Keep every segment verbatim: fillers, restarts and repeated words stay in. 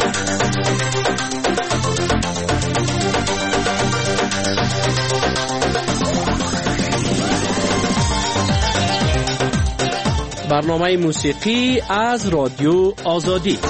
برنامه موسیقی از رادیو آزادی.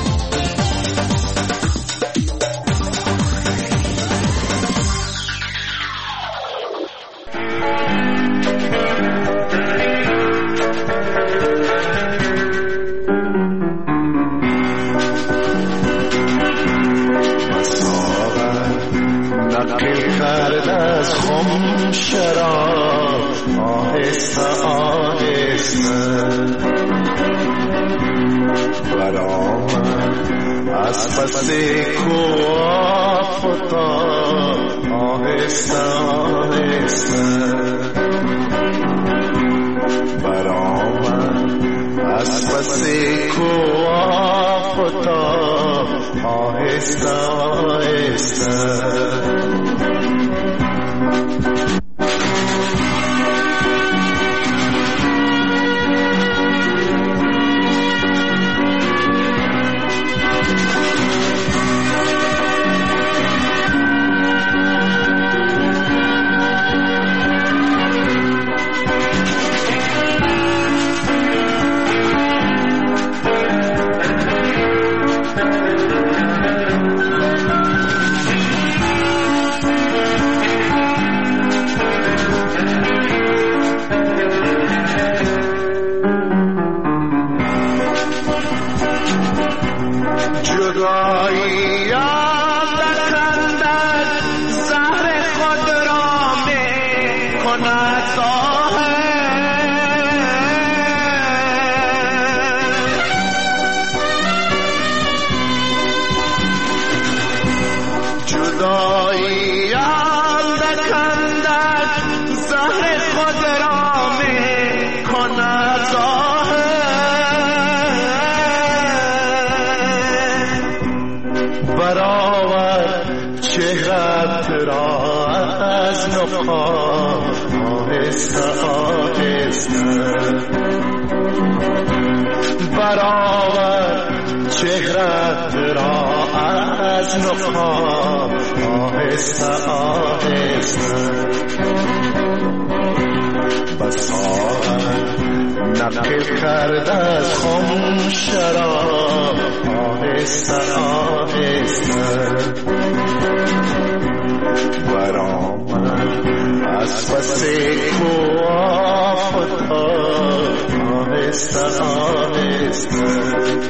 نقل کرد از خم شراب آهسته آهسته برآمد از پس کوه فتاد آهسته آهسته برآمد از پس کوه فتاد آهسته آهسته برآورد چهرت را از نقاب آهسته آهسته بساط نقل کرد از خم شراب آهسته آهسته برآمد از پس کوه فتاد آهسته آهسته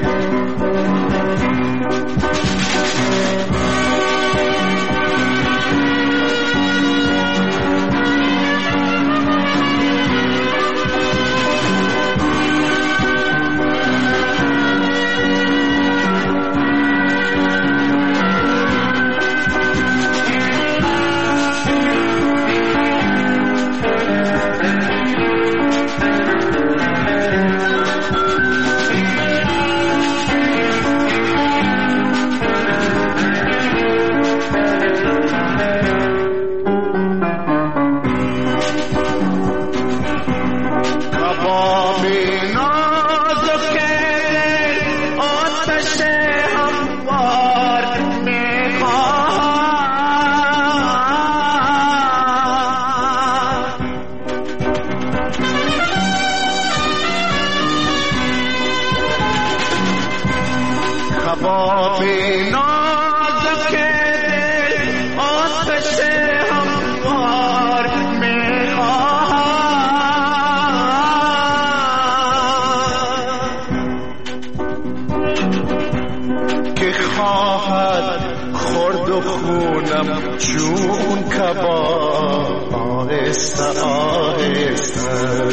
چون کباب آهسته آهسته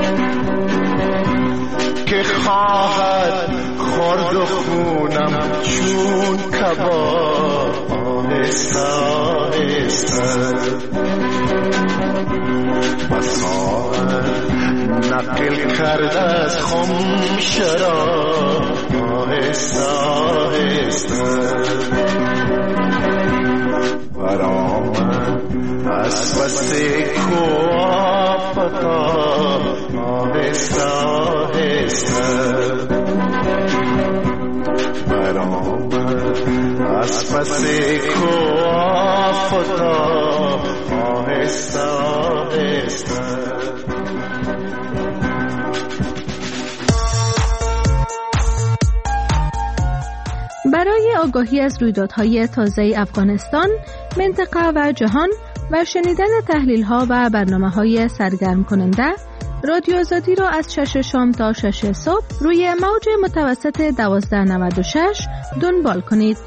که خواهد خورد و خونم چون کباب آهسته آهسته بساط نقل کرد از خم شراب آهسته آهسته برآمد از پس کوه فتاد آهسته آهسته برآمد از پس کو آفتاب آهسته آهسته. برای آگاهی از رویدادهای تازه افغانستان، منطقه و جهان و شنیدن تحلیل‌ها و برنامه‌های سرگرم کننده، رادیو آزادی را از شش شام تا شش صبح روی موج متوسط دوازده نود و شش دنبال کنید.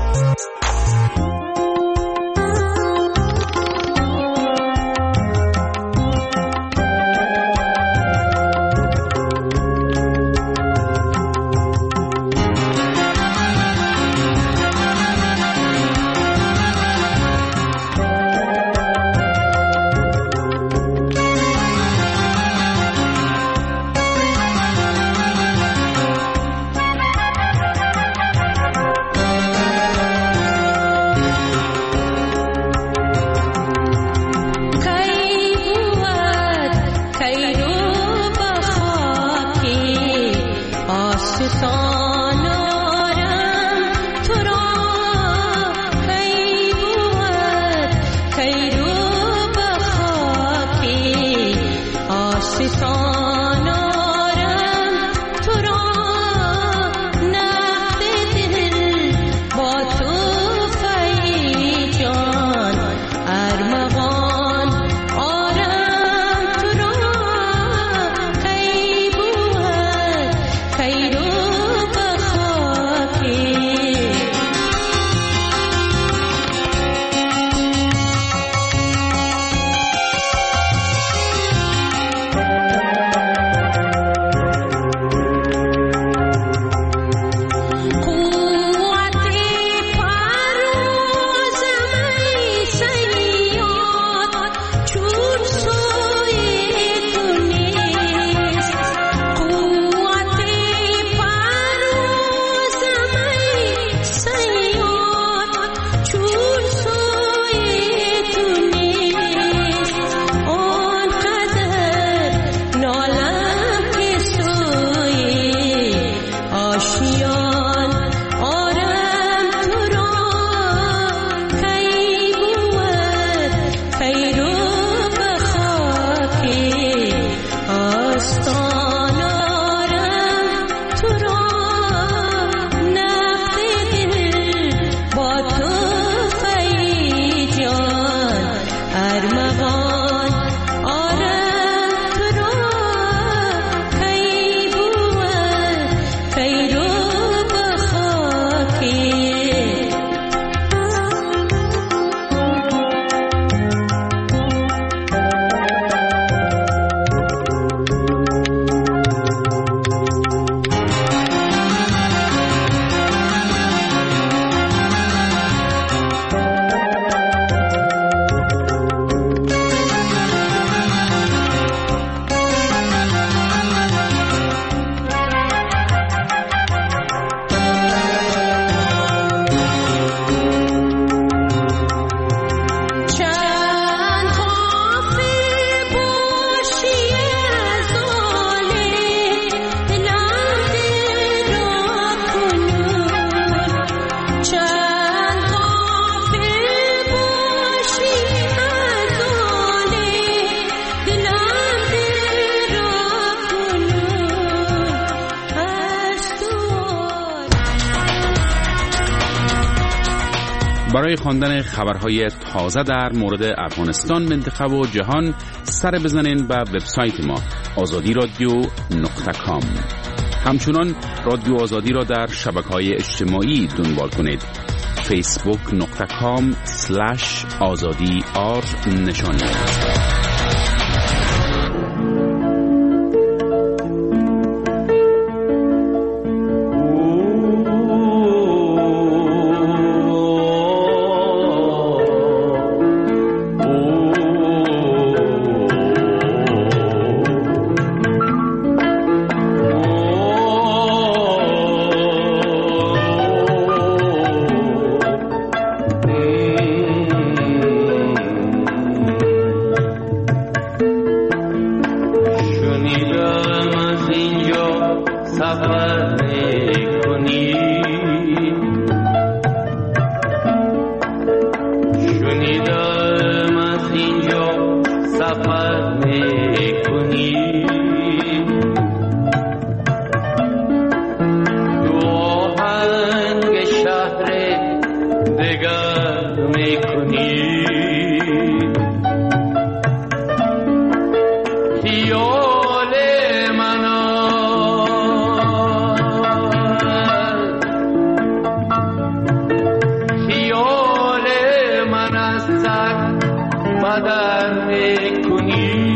برای خواندن خبرهای تازه در مورد افغانستان، منطقه و جهان سر بزنین به وبسایت ما آزادی رادیو نقطه کام. همچنان رادیو آزادی را در شبکه‌های اجتماعی دنبال کنید. فیسبوک نقطه کام سلش آزادی آر نشانی. دگر میکنی خیال من خیال من از سر بدر میکنی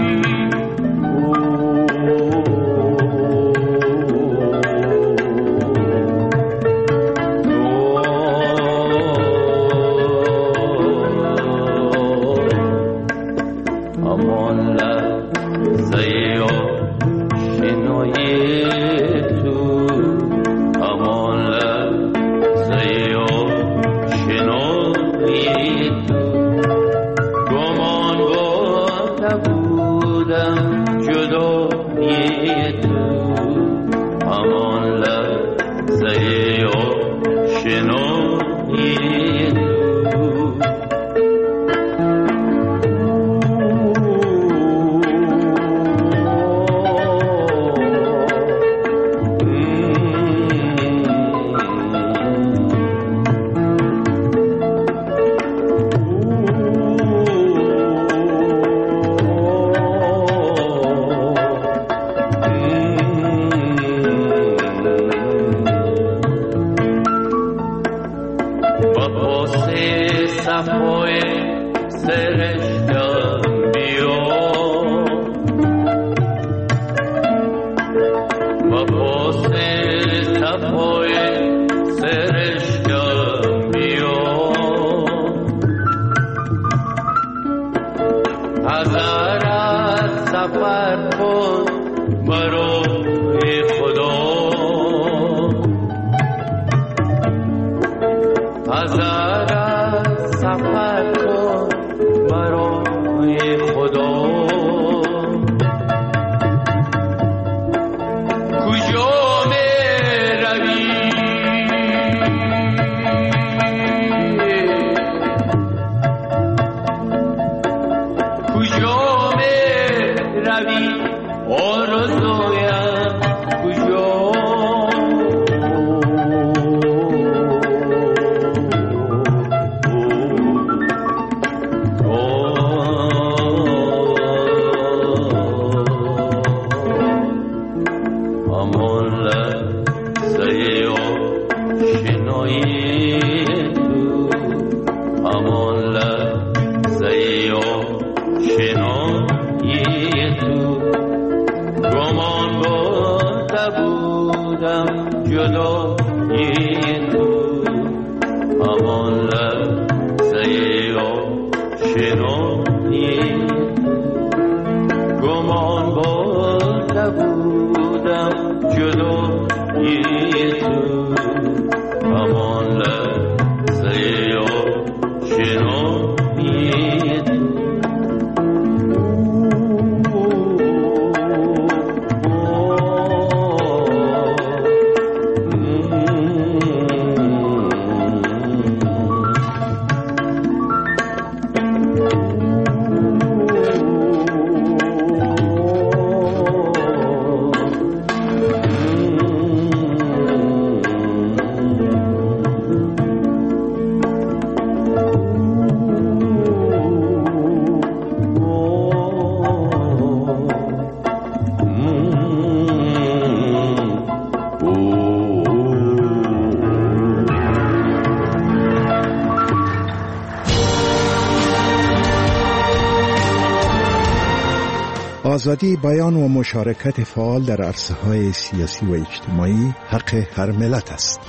آزادی بیان و مشارکت فعال در عرصه‌های سیاسی و اجتماعی حق هر ملت است.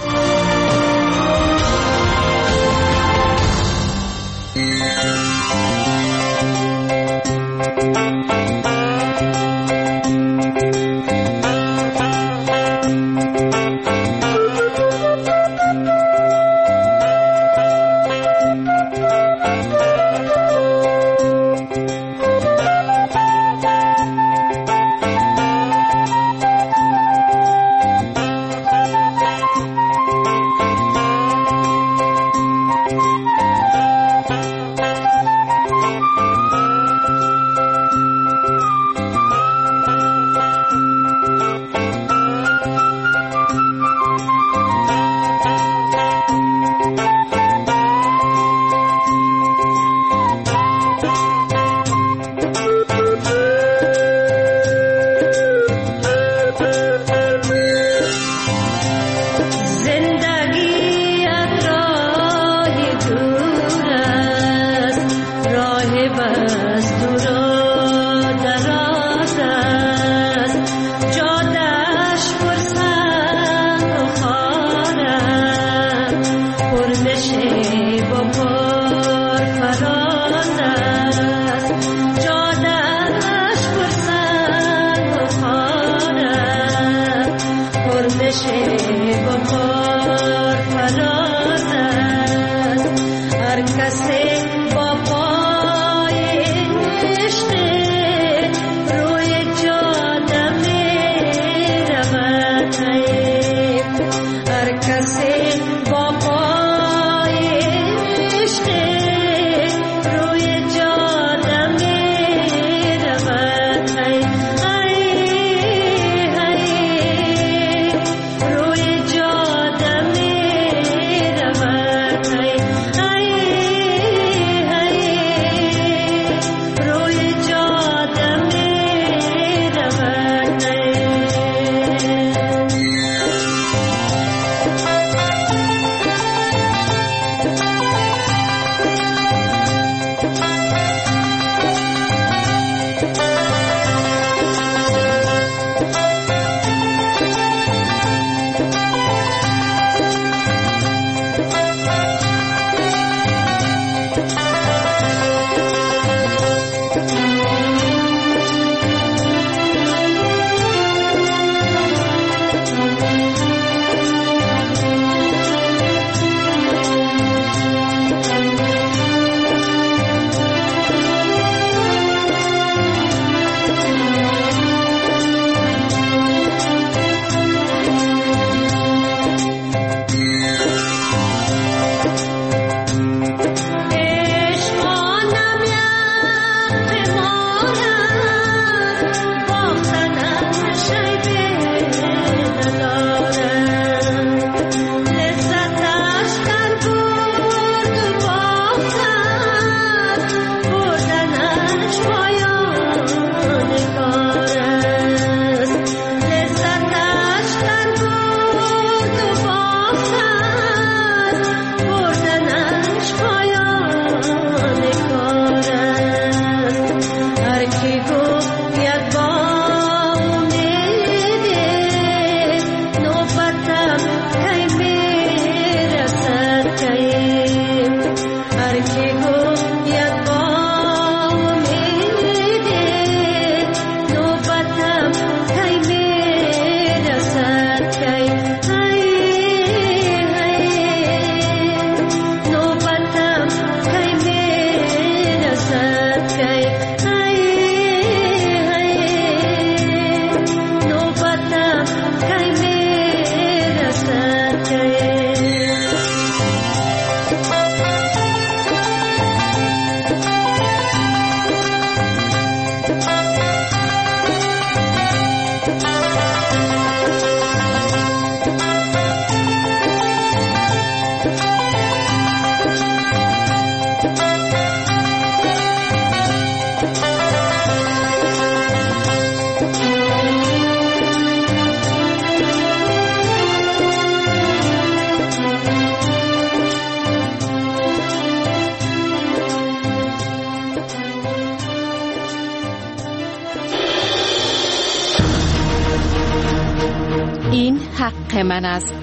این حق من است.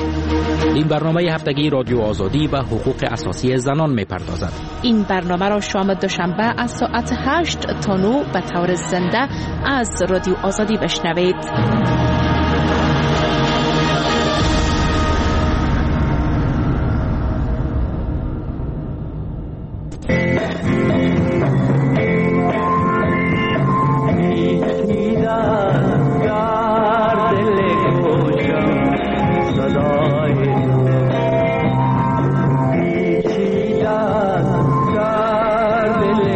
این برنامه هفتگی رادیو آزادی و حقوق اساسی زنان می‌پردازد. این برنامه را شام دوشنبه از ساعت هشت تا نه به طور زنده از رادیو آزادی بشنوید.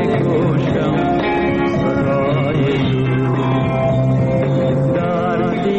در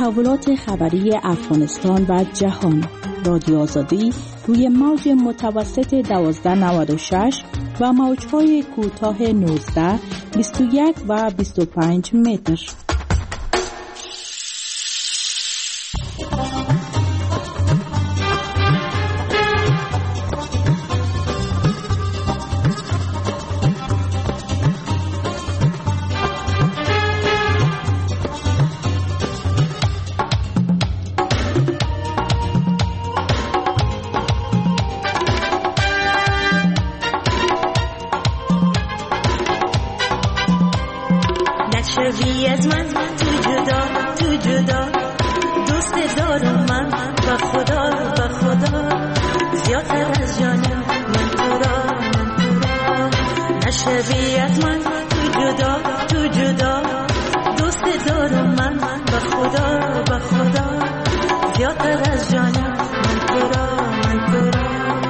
تحولات خبری افغانستان و جهان. رادیو آزادی روی موج متوسط دوازده نود و شش و موج‌های کوتاه نوزده، بیست و یک و بیست و پنج متر. شوی از من تو جدا تو جدا دوست دارم من و خدا و خدا زیادتر از جانم من تو را من تو را نشوی از من تو جدا تو جدا دوست دارم من و خدا و خدا زیادتر از جانم من تو را من تو را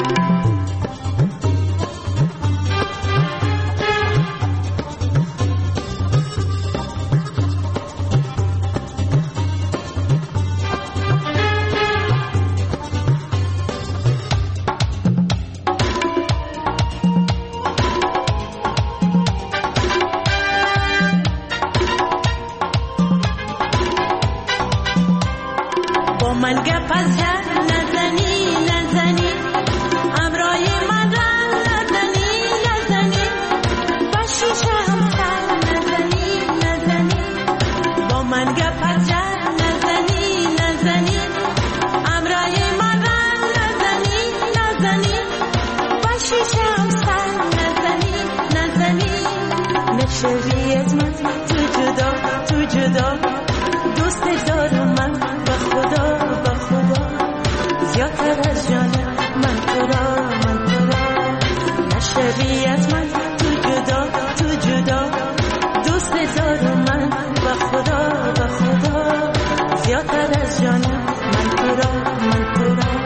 من گپ از جر نزنی نزنی امرای من رنگ نزنی نزنی با شیشه هم سر نزنی نزنی با من گپ از جر نزنی نزنی امرای من رنگ نزنی نزنی با شیشه هم سر نزنی نزنی نشوی از من تو جدا تو جدا دوست دارم من به خدا به خدا زیادتر از جانم من تو را من تو را نشوی از من تو جدا تو جدا دوست دارم من به خدا به خدا زیادتر از جانم من تو را من تو را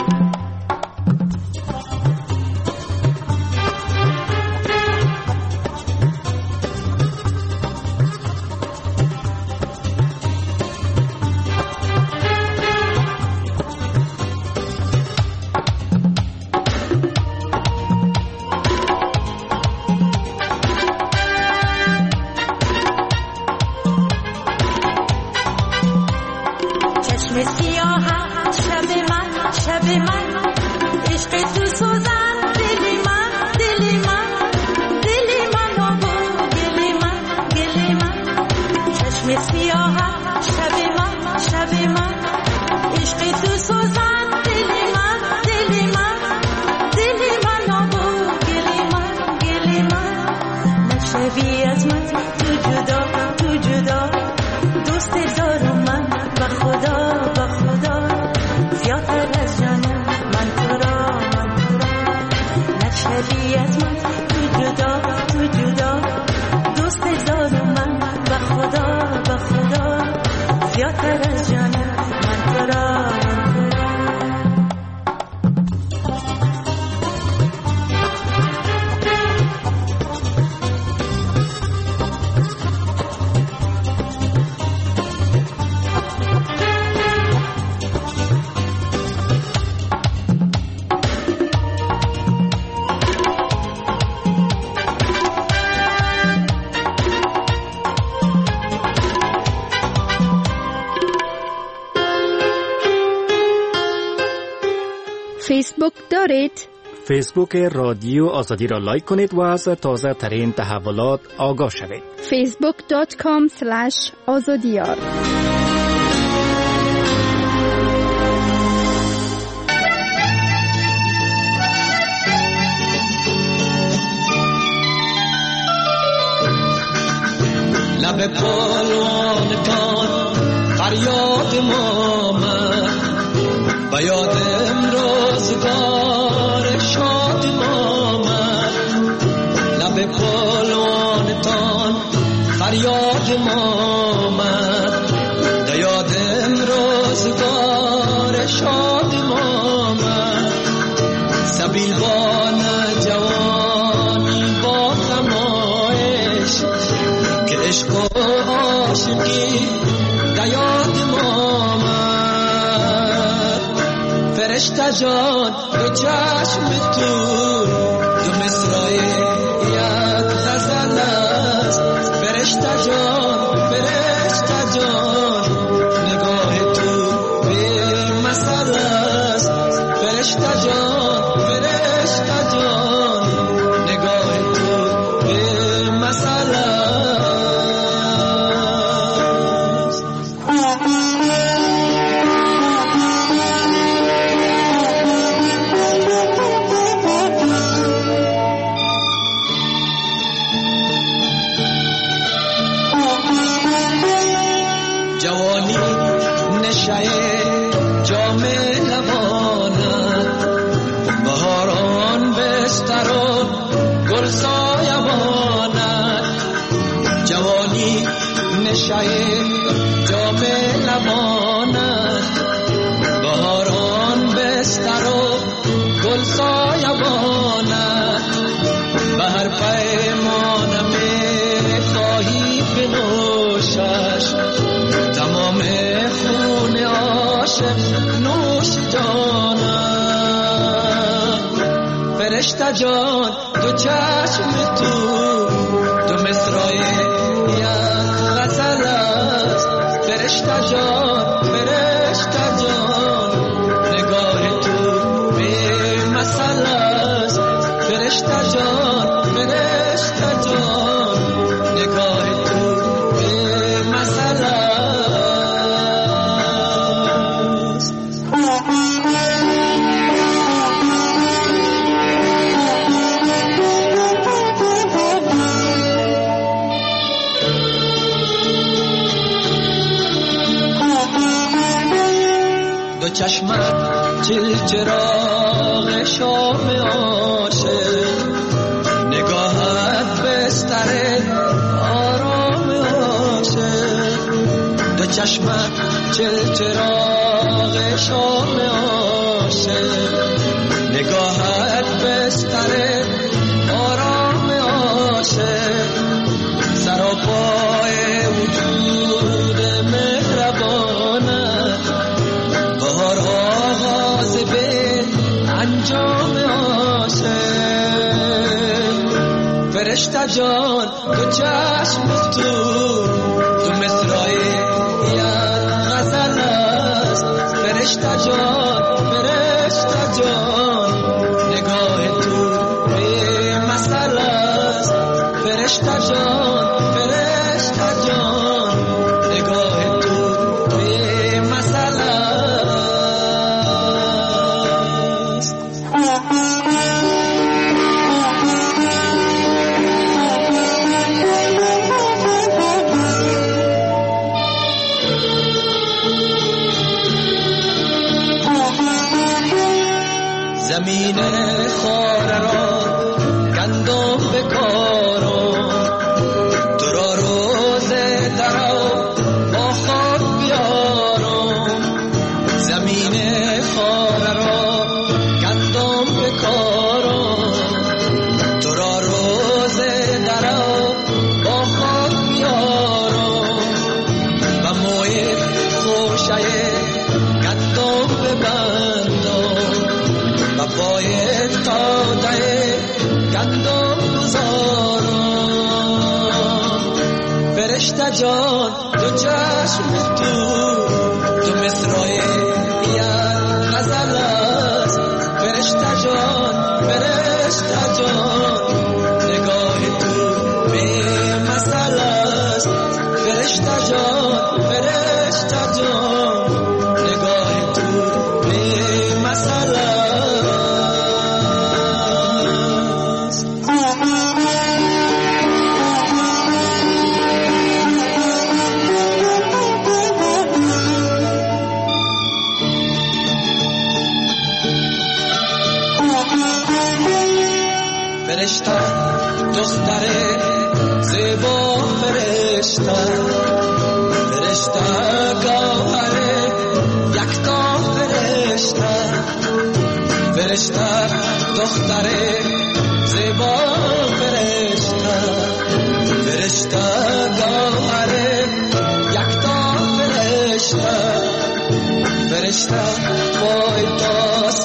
فیسبوک دارید؟ فیسبوک رادیو آزادی را لایک کنید و از تازه ترین تحولات آگاه شوید. فیسبوک دات کام اسلش آزادیار. لب پالوانتان فریاد ما من و یادم روزگار شاد ما من لب پالوانتان فریاد ما من و یادم روزگار شاد ما من سبیلوان جوانی با تمایش که عشق و عاشقی در یاد ما فرشته جان دو چشم تو دو مصرع یک غزل است. فرشته جان فرشته جان نگاه تو به مثل است. فرشته جان فرشته جان نگاه تو به مثل است. جوانی نشه جام لبانت، بهاران بستر و گل سایبانت. جوانی نشه جام لبانت، بهاران بستر و گل سایبانت. به هر پیمانم خواهی بنوشش، تمام خون عاشق نوش جانم. فرشته جان دو چشم تو دو مصرع یک غزل است. فرشته جان فرشته جان نگاه تو به مثل است. فرشته جان فرشته جان نگاه تو به مثل است. دو چشمت چل چراغ شام عاشق، نگاهت بستر آرام عاشق. دو چشمت چل چراغ شام عاشق، نگاهت بستر آرام عاشق. سراپای وجود مهربانت، بهار آغاز به انجام عاشق. فرشته جان دو چشم تو دو مصرع یک غزل است. فرشته جان فرشته جان نگاه تو به مثل است. فرشته جان فرشته جان نگاه تو به مثل است. زمین خاره را گندم بکارم، تو را روز درو با خود بیارم. زمین خاره را گندم بکارم، تو را روز درو با خود بیارم. و موی خوشه گندم ببندم، و پای تاده گندم گذارم. فرشته جان دو چشم تو دو مصرع یک غزل است. فرشته جان فرشته جان نگاه تو به مثل است. فرشته جان فرشته جان نگاه تو به مثل است. فرشته دختر زیبا فرشته، فرشته گوهر یکتا فرشته. فرشته دختر زیبا فرشته، فرشته گوهر یکتا فرشته. فرشته پای تا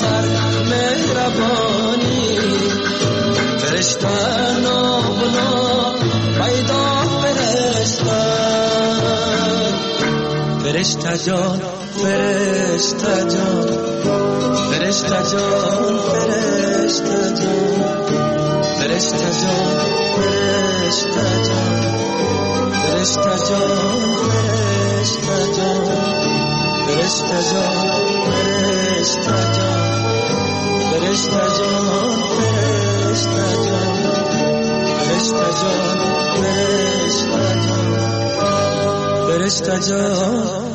فرشته جان فرشته جان فرشته جان فرشته جان فرشته جان فرشته جان فرشته جان فرشته جان فرشته جان فرشته جان فرشته جان فرشته جان فرشته جان فرشته جان فرشته جان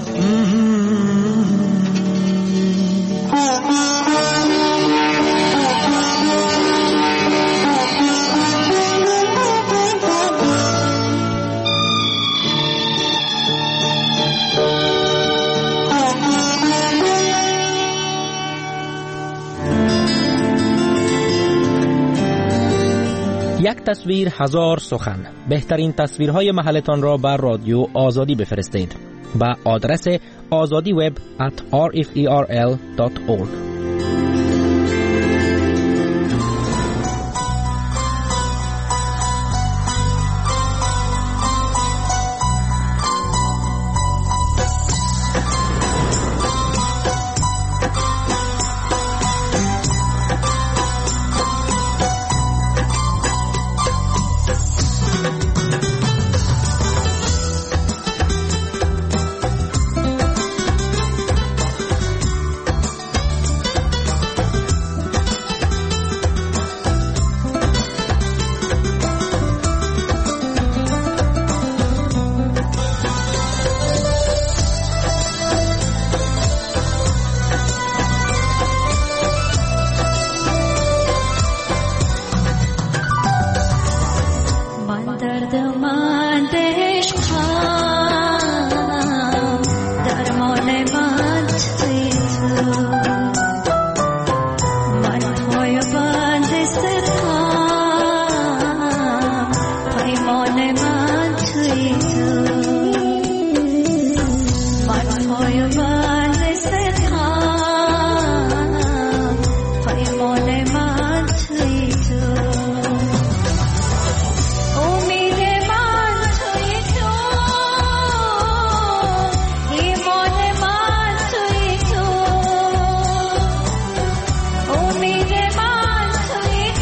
یک تصویر هزار سخن. بهترین تصویرهای محلتان را بر رادیو آزادی بفرستید به آدرس آزادی وب ات آر اف ای آر ال دات اورگ.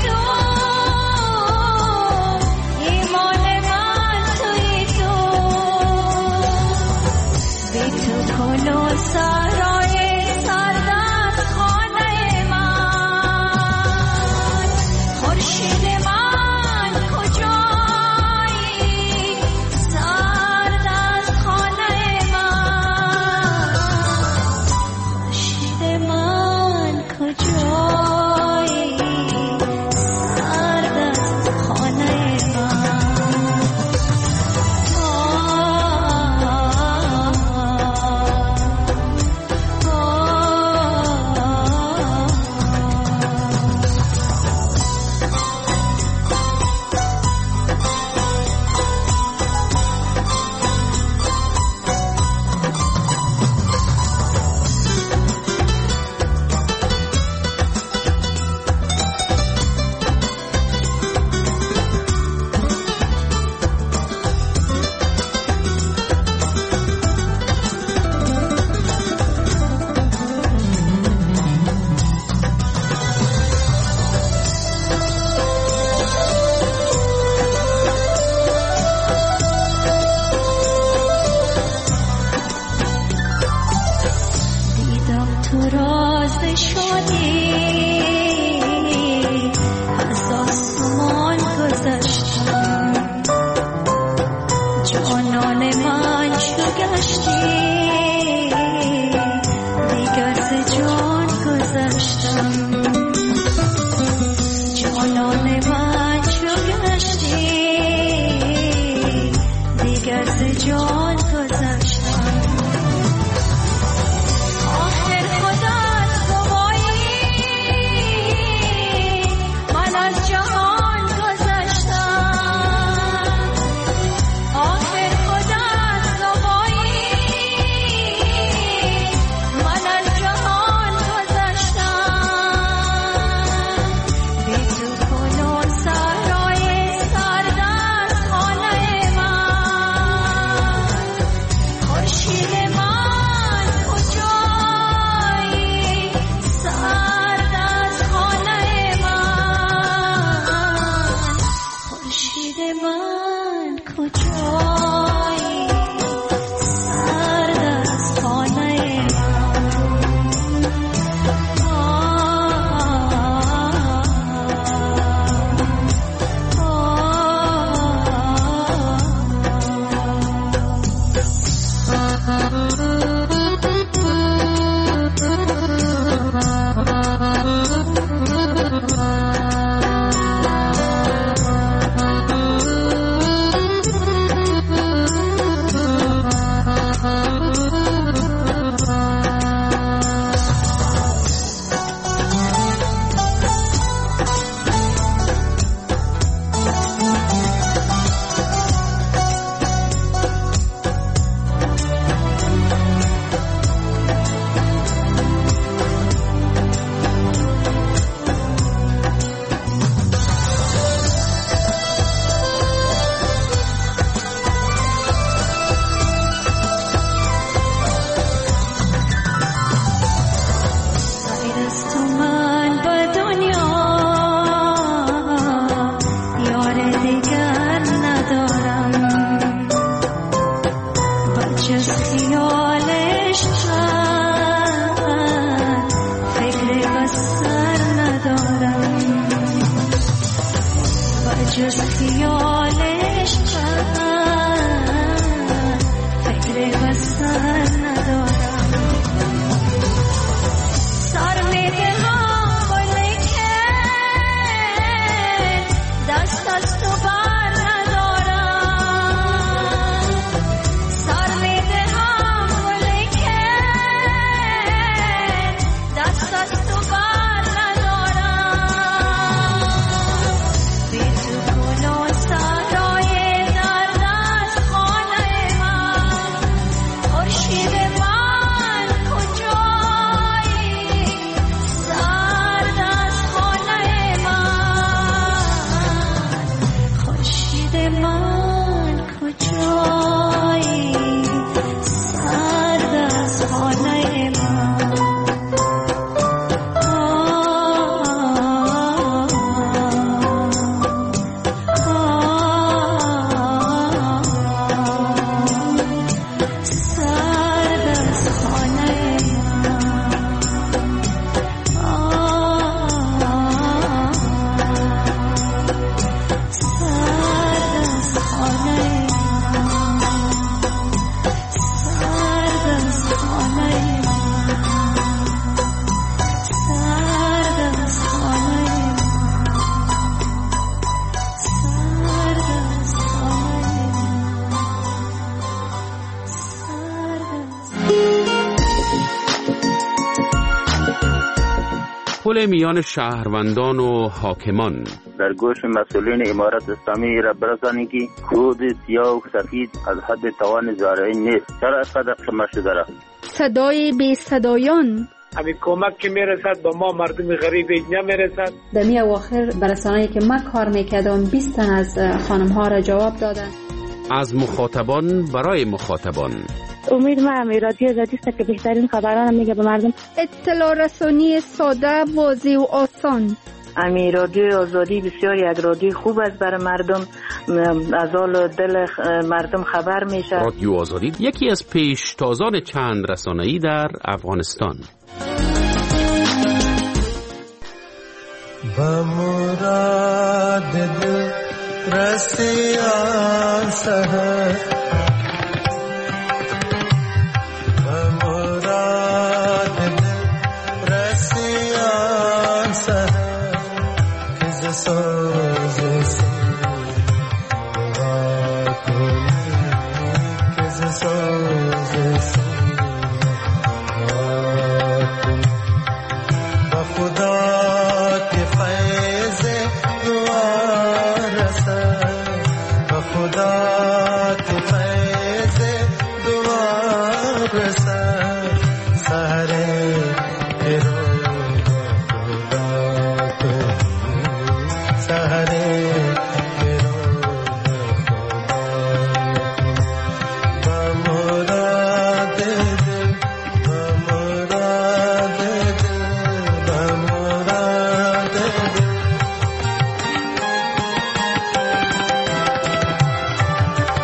Oh پل میان شهروندان و حاکمان. در گوش مسئولین امارت اسلامی را برسانید که کود سیاه و سفید از حد توان زارعی نیست. چرا اینقدر قمه شده را؟ صدای بی صدایان. همین کمک که میرسد با ما مردم غریب اینجا میرسد. در می اواخر برسانه‌ای که من کار میکردم بیست تن از خانم ها را جواب دادن. از مخاطبان برای مخاطبان. امید ما هم رادیو آزادی است که بهترین خبران میگه به مردم. اطلاع رسانی ساده، واضح و آسان. امی رادیو آزادی بسیار یک رادیو خوب است برای مردم، از حال دل مردم خبر میشه. رادیو آزادی یکی از پیشتازان چند رسانه‌ای در افغانستان. با مراد دل رسیان سهر، با مراد دل رسیان سهر، که ز سوز سوز دعا کنی، که ز سوز سوز دعا کنی. با خدا که فیض دعا رسد، با خدا که فیض دعا رسد، سحر ارو خدا کنی، سحر ارو خدا کنی. با مراد دل، با مراد دل، با مراد دل.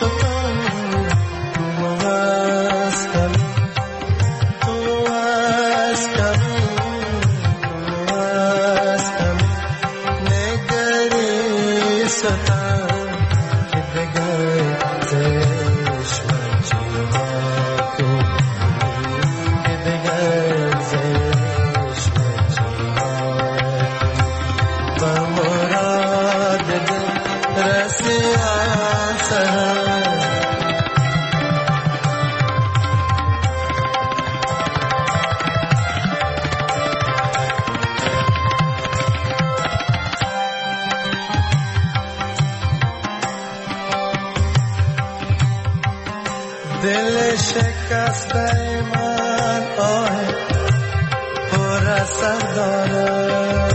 دل شکسته من آه پر اثر داره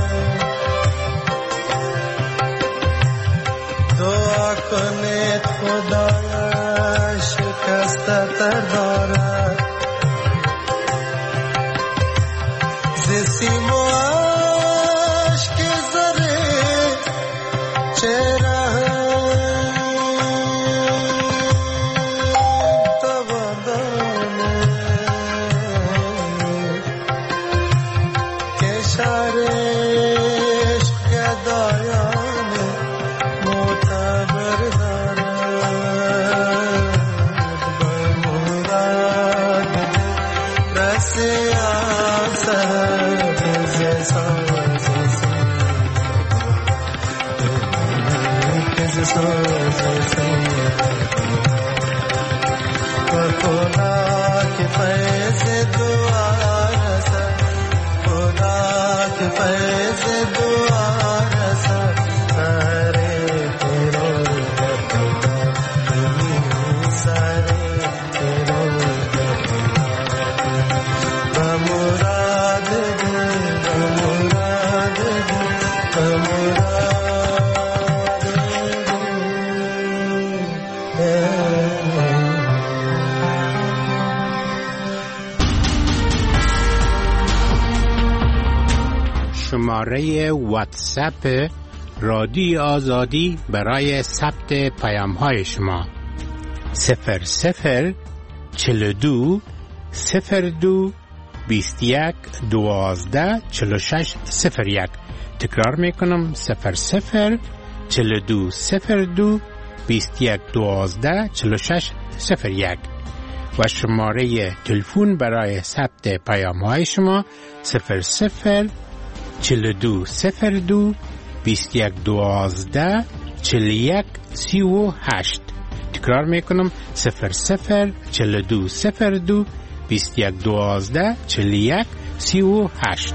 دعا کنید خدایا شکسته تر داره زسیم و عشق زره چرا شماره واتساپ رادیو آزادی برای ثبت پیام های شما صفر صفر چهل و دو صفر دو بیست و یک دوازده چهل و شش صفر یک. تکرار میکنم صفر صفر چهل و دو صفر دو بیست و یک دوازده چهل و شش صفر یک و شماره تلفن برای ثبت پیام های شما صفر صفر چهل و دو صفر دو بیست و یک دوازده چهل و یک سی و هشت. تکرار میکنم صفر صفر چهل و دو صفر دو بیست و یک دوازده چهل و یک سی و هشت.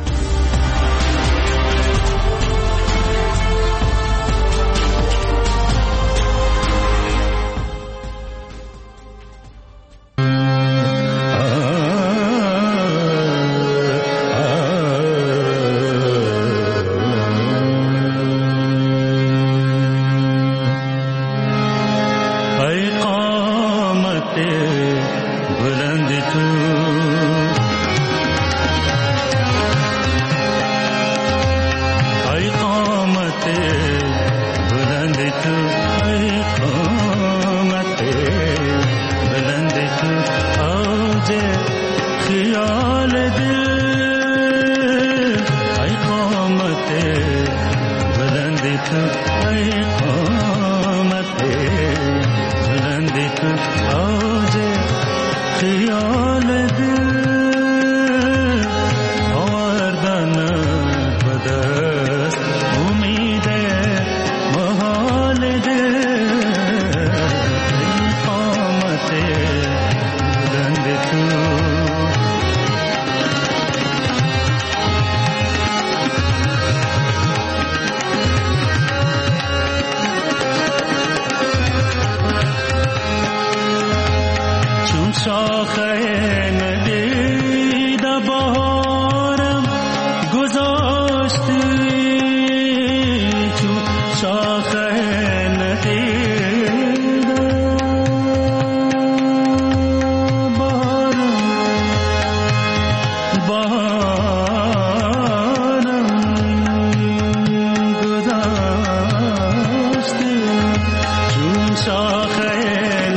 شاخه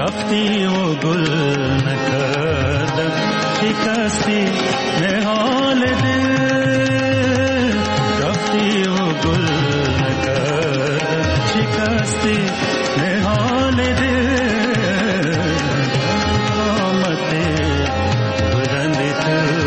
رفتی و گل نکردم شکستی نهال دل رفتی و گل نکردم شکستی نهال دل آمد بلند تو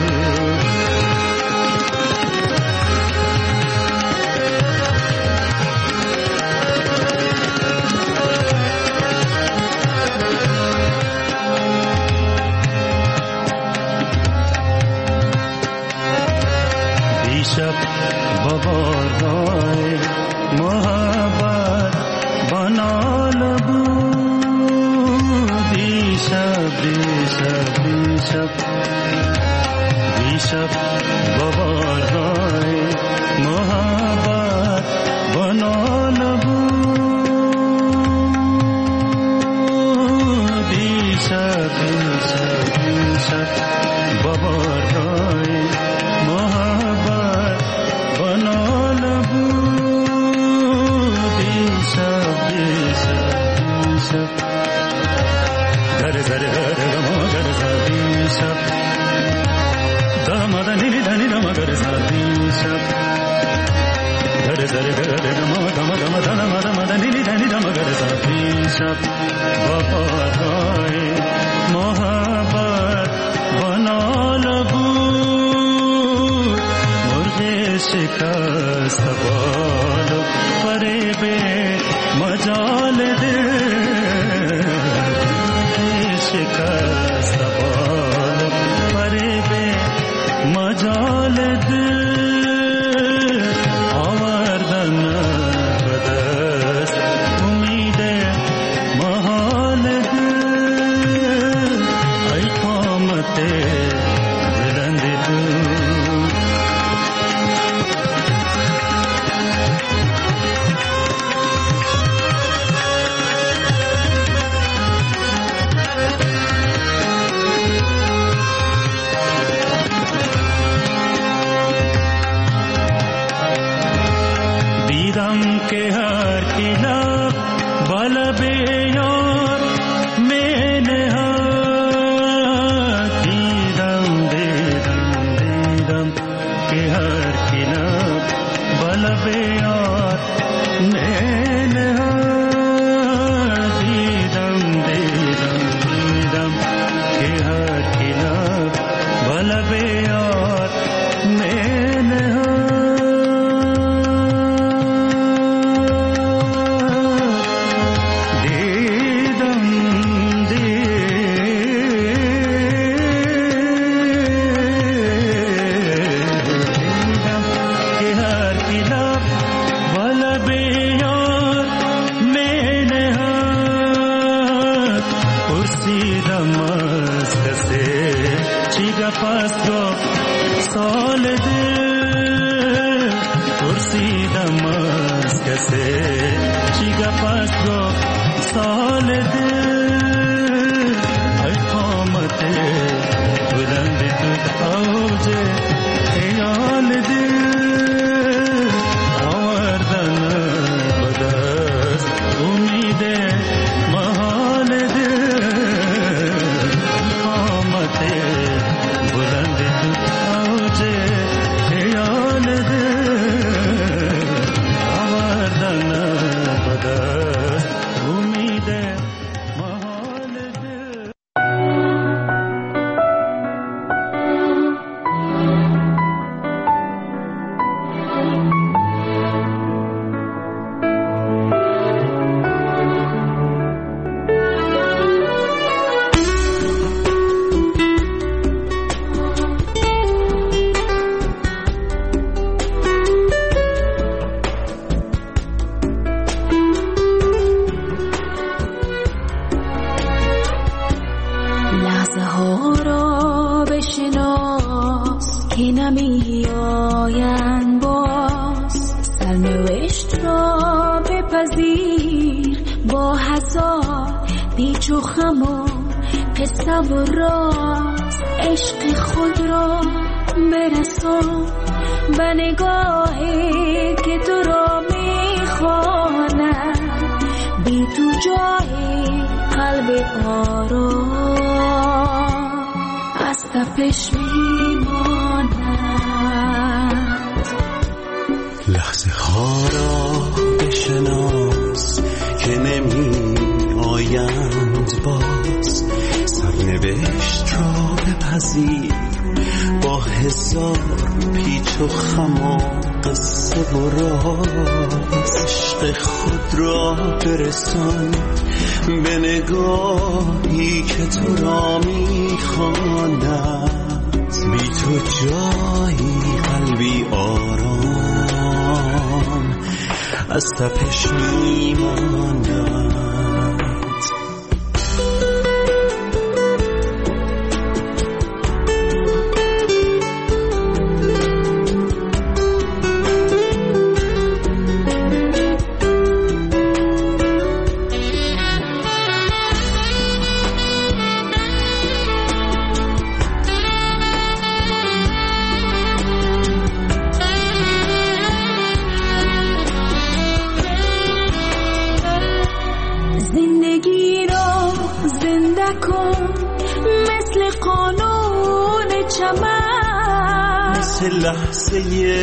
شب ببارهای محبت بنال بود دیشب دیشب دیشب دیشب ببارهای محبت بنال بود دیشب دیشب دیشب ببارهای محبت بنال بود دیشب دیشب دیشب در زر هر ما در زر دیشب دامادنی دنی دام در زر دیشب در زر هر ما دام دام دام دام دنی دنی دام در زر دیشب بابای محبت بنال بود شکست بالو فریب مجال دل شکست بالو فریب مجال دل آوردن بدست امید محال دل ای قامت بلند تو के हर किला बल बेयार मैंने हाथी दम दे दम दे दम के हर किला बल बेयार मैंने हाथी दम दे दम दे दम के हर किला बल बेयार मैंने به نگاهی که تو را میخوانم بی بی تو جای قلب آرام از تپش میماند. لحظه ها را بشناس که نمی آیند باز، سرنوشت را بپذیر با هزار پیچ و خم و قصه و راز. عشق خود را برسان به نگاهی که تو را میخواند، بی تو جایی قلبی آرام از تپش میماند. زندگی را زنده کن مثل قانون چمن، مثل لحظه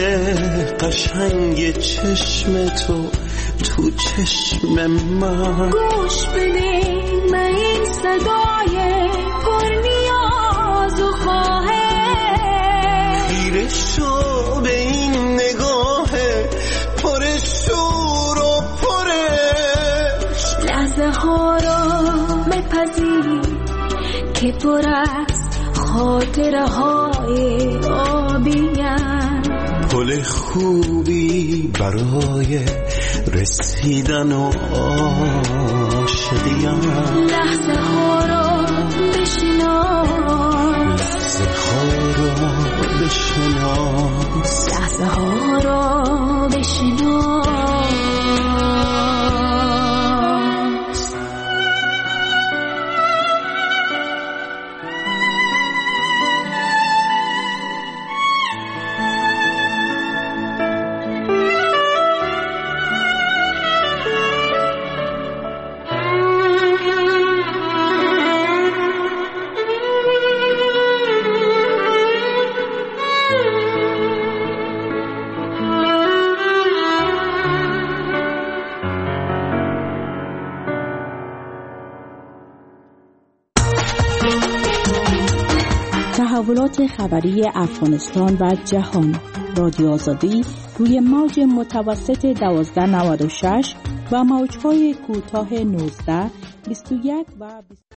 قشنگ چشم تو تو چشم من. گوش بده به این صدای پر نیاز و خواهش، خیره شو به این نگاه پر شور و پرش. لحظه ها را بپذیر که پر است خاطره های آبی‌اند، پل خوبی برای رسیدن و عاشقی‌ام. لحظه ها را بشناس، لحظه ها را بشناس، لحظه ها را بشناس. تحولات خبری افغانستان و جهان. رادیو آزادی روی موج متوسط دوازده نود و شش و موج‌های کوتاه نوزده، بیست و یک و بیست